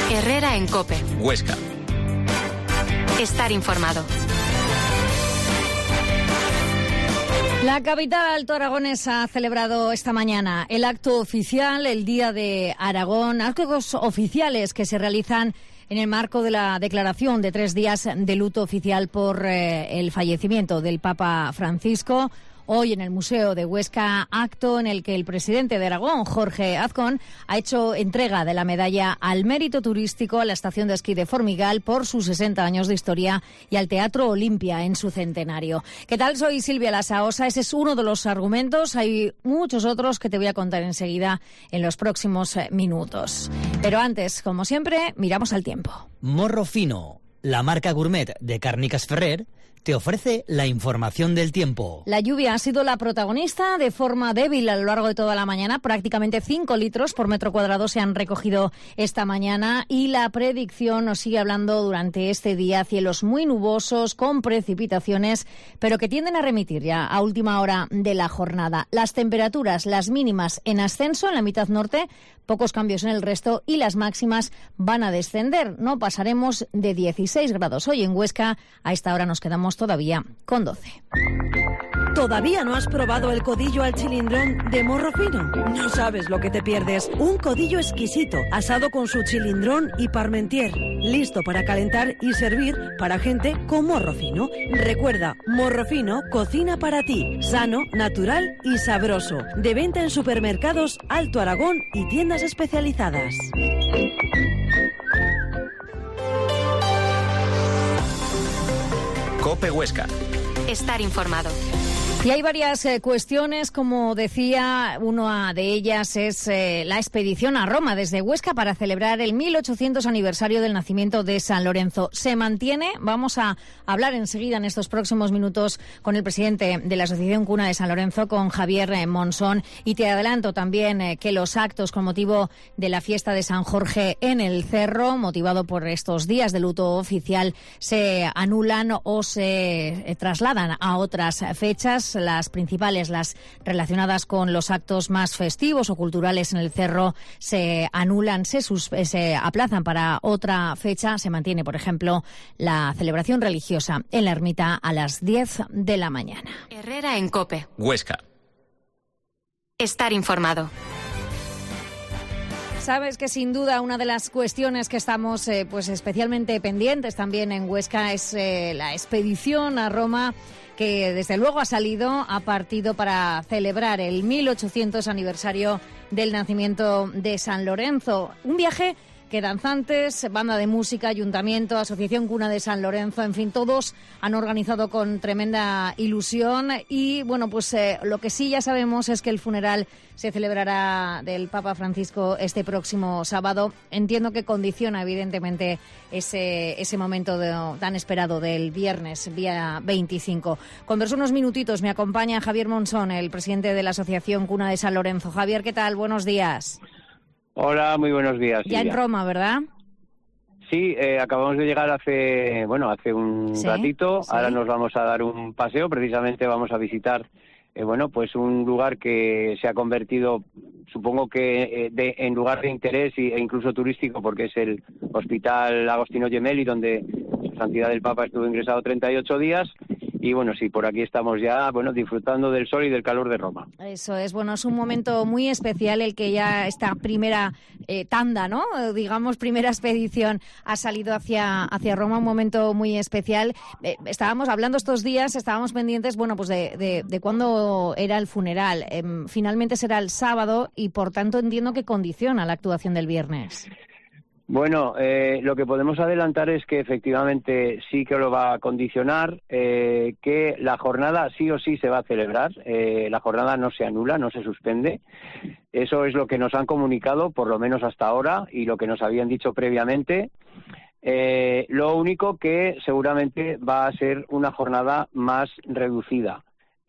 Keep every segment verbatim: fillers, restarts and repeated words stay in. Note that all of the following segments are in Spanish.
Herrera en COPE. Huesca. Estar informado. La capital altoaragonesa ha celebrado esta mañana el acto oficial, el Día de Aragón, actos oficiales que se realizan en el marco de la declaración de tres días de luto oficial por eh, el fallecimiento del Papa Francisco. Hoy en el Museo de Huesca, acto en el que el presidente de Aragón, Jorge Azcón, ha hecho entrega de la medalla al mérito turístico a la estación de esquí de Formigal por sus sesenta años de historia y al Teatro Olimpia en su centenario. ¿Qué tal? Soy Silvia Lasaosa. Ese es uno de los argumentos. Hay muchos otros que te voy a contar enseguida en los próximos minutos. Pero antes, como siempre, miramos al tiempo. Morro Fino, la marca gourmet de Càrniques Ferrer, te ofrece la información del tiempo. La lluvia ha sido la protagonista de forma débil a lo largo de toda la mañana. Prácticamente cinco litros por metro cuadrado se han recogido esta mañana y la predicción nos sigue hablando durante este día. Cielos muy nubosos, con precipitaciones, pero que tienden a remitir ya a última hora de la jornada. Las temperaturas, las mínimas en ascenso en la mitad norte, pocos cambios en el resto y las máximas van a descender. No pasaremos de dieciséis grados hoy en Huesca. A esta hora nos quedamos todavía con doce. ¿Todavía no has probado el codillo al chilindrón de Morro Fino? No sabes lo que te pierdes. Un codillo exquisito, asado con su chilindrón y parmentier, listo para calentar y servir para gente con morro fino. Recuerda, Morro Fino cocina para ti, sano, natural y sabroso. De venta en supermercados Alto Aragón y tiendas especializadas. COPE Huesca. Estar informado. Y hay varias eh, cuestiones, como decía, una de ellas es eh, la expedición a Roma desde Huesca para celebrar el mil ochocientos aniversario del nacimiento de San Lorenzo. Se mantiene, vamos a hablar enseguida en estos próximos minutos con el presidente de la Asociación Cuna de San Lorenzo, con Javier eh, Monsón, y te adelanto también eh, que los actos con motivo de la fiesta de San Jorge en el Cerro, motivado por estos días de luto oficial, se anulan o se eh, trasladan a otras fechas. Las principales, las relacionadas con los actos más festivos o culturales en el Cerro, se anulan, se, sus, se aplazan para otra fecha. Se mantiene, por ejemplo, la celebración religiosa en la ermita a las diez de la mañana. Herrera en COPE. Huesca. Estar informado. Sabes que sin duda una de las cuestiones que estamos eh, pues especialmente pendientes también en Huesca es eh, la expedición a Roma, que desde luego ha salido, ha partido para celebrar el mil ochocientos aniversario del nacimiento de San Lorenzo. Un viaje que danzantes, banda de música, ayuntamiento, Asociación Cuna de San Lorenzo, en fin, todos han organizado con tremenda ilusión. Y bueno, pues eh, lo que sí ya sabemos es que el funeral se celebrará del Papa Francisco este próximo sábado. Entiendo que condiciona evidentemente ese, ese momento de, tan esperado del viernes, día veinticinco. Converso unos minutitos, me acompaña Javier Monsón, el presidente de la Asociación Cuna de San Lorenzo. Javier, ¿qué tal? Buenos días. Hola, muy buenos días. Ya Silvia. En Roma, ¿verdad? Sí, eh, acabamos de llegar hace, bueno, hace un ¿Sí? ratito. ¿Sí? Ahora nos vamos a dar un paseo. Precisamente vamos a visitar, eh, bueno, pues un lugar que se ha convertido, supongo que eh, de, en lugar de interés e incluso turístico, porque es el Hospital Agostino Gemelli, donde Su Santidad el Papa estuvo ingresado treinta y ocho días. Y bueno, sí, por aquí estamos ya, bueno, disfrutando del sol y del calor de Roma. Eso es, bueno, es un momento muy especial el que ya esta primera eh, tanda, ¿no? Digamos, primera expedición ha salido hacia, hacia Roma, un momento muy especial. Eh, estábamos hablando estos días, estábamos pendientes, bueno, pues de, de, de cuándo era el funeral. Eh, finalmente será el sábado y, por tanto, entiendo que condiciona la actuación del viernes. Bueno, eh, lo que podemos adelantar es que efectivamente sí que lo va a condicionar, eh, que la jornada sí o sí se va a celebrar, eh, la jornada no se anula, no se suspende. Eso es lo que nos han comunicado, por lo menos hasta ahora, y lo que nos habían dicho previamente. Eh, lo único que seguramente va a ser una jornada más reducida.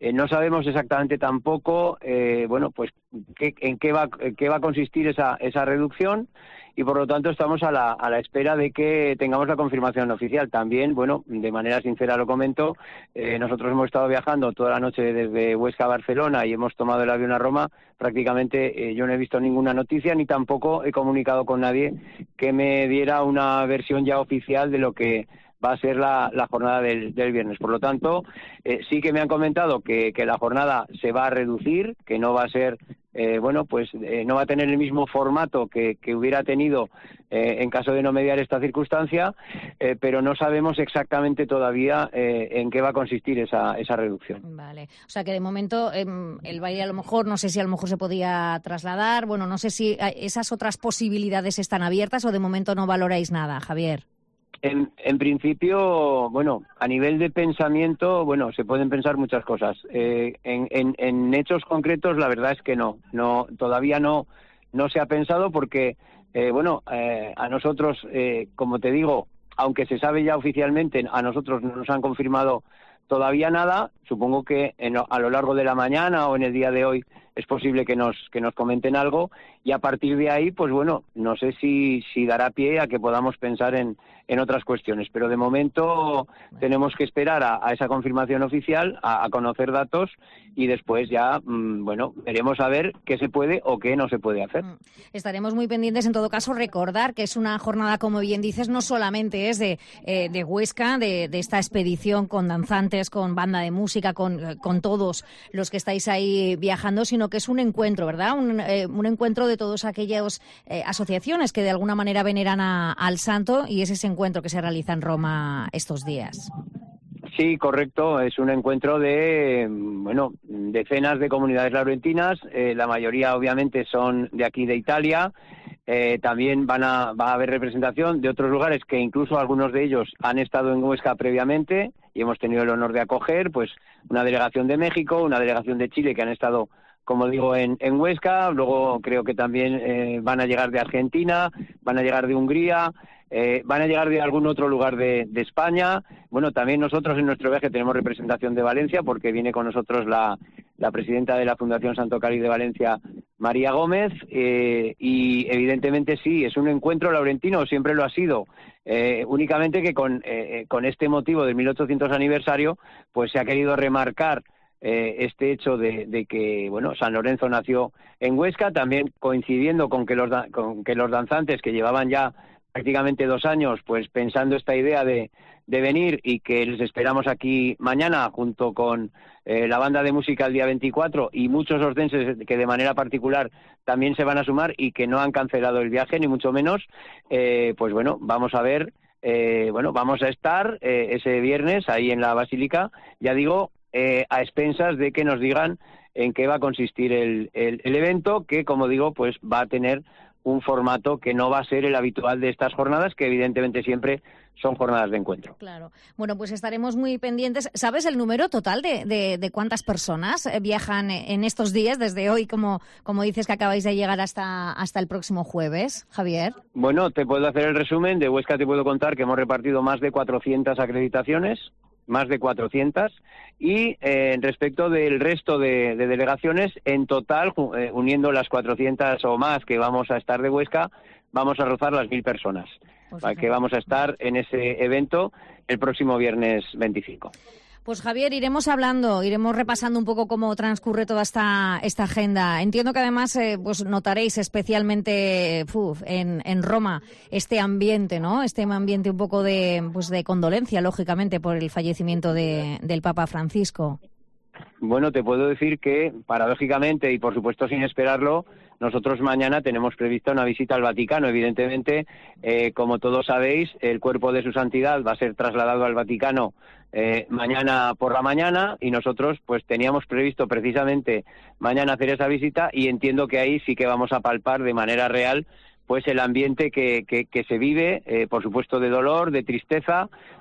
Eh, no sabemos exactamente tampoco, eh, bueno, pues qué, en qué va, qué va a consistir esa, esa reducción, y por lo tanto estamos a la, a la espera de que tengamos la confirmación oficial. También, bueno, de manera sincera lo comento, eh, nosotros hemos estado viajando toda la noche desde Huesca a Barcelona y hemos tomado el avión a Roma. Prácticamente eh, yo no he visto ninguna noticia ni tampoco he comunicado con nadie que me diera una versión ya oficial de lo que va a ser la, la jornada del, del viernes. Por lo tanto, eh, sí que me han comentado que, que la jornada se va a reducir, que no va a ser, eh, bueno, pues eh, no va a tener el mismo formato que, que hubiera tenido eh, en caso de no mediar esta circunstancia, eh, pero no sabemos exactamente todavía eh, en qué va a consistir esa, esa reducción. Vale, o sea que de momento eh, el baile a lo mejor, no sé si a lo mejor se podía trasladar, bueno, no sé si esas otras posibilidades están abiertas o de momento no valoráis nada, Javier. En, en principio, bueno, a nivel de pensamiento, bueno, se pueden pensar muchas cosas. Eh, en, en, en hechos concretos, la verdad es que no, no, todavía no, no se ha pensado porque, eh, bueno, eh, a nosotros, eh, como te digo, aunque se sabe ya oficialmente, a nosotros no nos han confirmado todavía nada. Supongo que en, a lo largo de la mañana o en el día de hoy es posible que nos que nos comenten algo, y a partir de ahí, pues bueno, no sé si si dará pie a que podamos pensar en, en otras cuestiones, pero de momento tenemos que esperar a, a esa confirmación oficial, a, a conocer datos, y después ya, mmm, bueno, veremos a ver qué se puede o qué no se puede hacer. Estaremos muy pendientes. En todo caso, recordar que es una jornada, como bien dices, no solamente es de, eh, de Huesca, de, de esta expedición con danzantes, con banda de música, con, con todos los que estáis ahí viajando, sino que es un encuentro, ¿verdad? Un, eh, un encuentro de todas aquellas eh, asociaciones que de alguna manera veneran a, al santo, y es ese encuentro que se realiza en Roma estos días. Sí, correcto. Es un encuentro de, bueno, decenas de comunidades laurentinas. Eh, la mayoría, obviamente, son de aquí de Italia. Eh, también van a, va a haber representación de otros lugares que incluso algunos de ellos han estado en Huesca previamente y hemos tenido el honor de acoger, pues una delegación de México, una delegación de Chile que han estado, como digo, en, en Huesca. Luego creo que también eh, van a llegar de Argentina, van a llegar de Hungría, eh, van a llegar de algún otro lugar de, de España. Bueno, también nosotros en nuestro viaje tenemos representación de Valencia, porque viene con nosotros la, la presidenta de la Fundación Santo Cáliz de Valencia, María Gómez, eh, y evidentemente sí, es un encuentro laurentino, siempre lo ha sido. Eh, únicamente que con, eh, con este motivo del mil ochocientos aniversario, pues se ha querido remarcar eh, este hecho de, de que, bueno, San Lorenzo nació en Huesca, también coincidiendo con que los, con que los danzantes que llevaban ya prácticamente dos años, pues pensando esta idea de, de venir, y que les esperamos aquí mañana junto con eh, la banda de música el día veinticuatro, y muchos ordenses que de manera particular también se van a sumar y que no han cancelado el viaje, ni mucho menos. Eh, pues bueno, vamos a ver, eh, bueno, vamos a estar eh, ese viernes ahí en la Basílica, ya digo, eh, a expensas de que nos digan en qué va a consistir el, el, el evento, que, como digo, pues va a tener un formato que no va a ser el habitual de estas jornadas, que evidentemente siempre son jornadas de encuentro. Claro. Bueno, pues estaremos muy pendientes. ¿Sabes el número total de, de, de cuántas personas viajan en estos días, desde hoy, como, como dices que acabáis de llegar, hasta, hasta el próximo jueves, Javier? Bueno, te puedo hacer el resumen. De Huesca te puedo contar que hemos repartido más de cuatrocientas acreditaciones, más de cuatrocientas, y eh, respecto del resto de, de delegaciones, en total, eh, uniendo las cuatrocientas o más que vamos a estar de Huesca, vamos a rozar las mil personas, pues que vamos a estar en ese evento el próximo viernes veinticinco. Pues Javier, iremos hablando, iremos repasando un poco cómo transcurre toda esta esta agenda. Entiendo que además eh, pues notaréis especialmente uf, en, en Roma este ambiente, ¿no? Este ambiente un poco de pues de condolencia, lógicamente, por el fallecimiento de, del Papa Francisco. Bueno, te puedo decir que, paradójicamente y por supuesto sin esperarlo, nosotros mañana tenemos prevista una visita al Vaticano. Evidentemente, eh, como todos sabéis, el cuerpo de su santidad va a ser trasladado al Vaticano eh, mañana por la mañana, y nosotros pues teníamos previsto precisamente mañana hacer esa visita, y entiendo que ahí sí que vamos a palpar de manera real pues el ambiente que, que, que se vive, eh, por supuesto de dolor, de tristeza,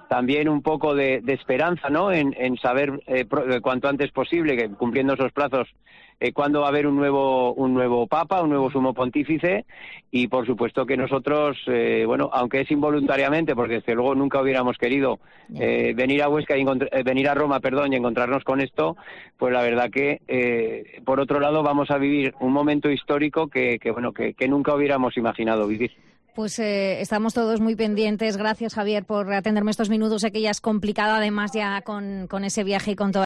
también un poco de, de esperanza, ¿no? En, en saber eh, pro, cuanto antes posible, que cumpliendo esos plazos, eh, cuándo va a haber un nuevo un nuevo papa, un nuevo sumo pontífice, y por supuesto que nosotros, eh, bueno, aunque es involuntariamente, porque desde luego nunca hubiéramos querido eh, venir a Huesca y eh, venir a Roma, perdón, y encontrarnos con esto, pues la verdad que eh, por otro lado vamos a vivir un momento histórico que, que bueno, que, que nunca hubiéramos imaginado vivir. Pues eh, estamos todos muy pendientes. Gracias, Javier, por atenderme estos minutos. Sé que ya es complicado, además ya con, con ese viaje y con todo.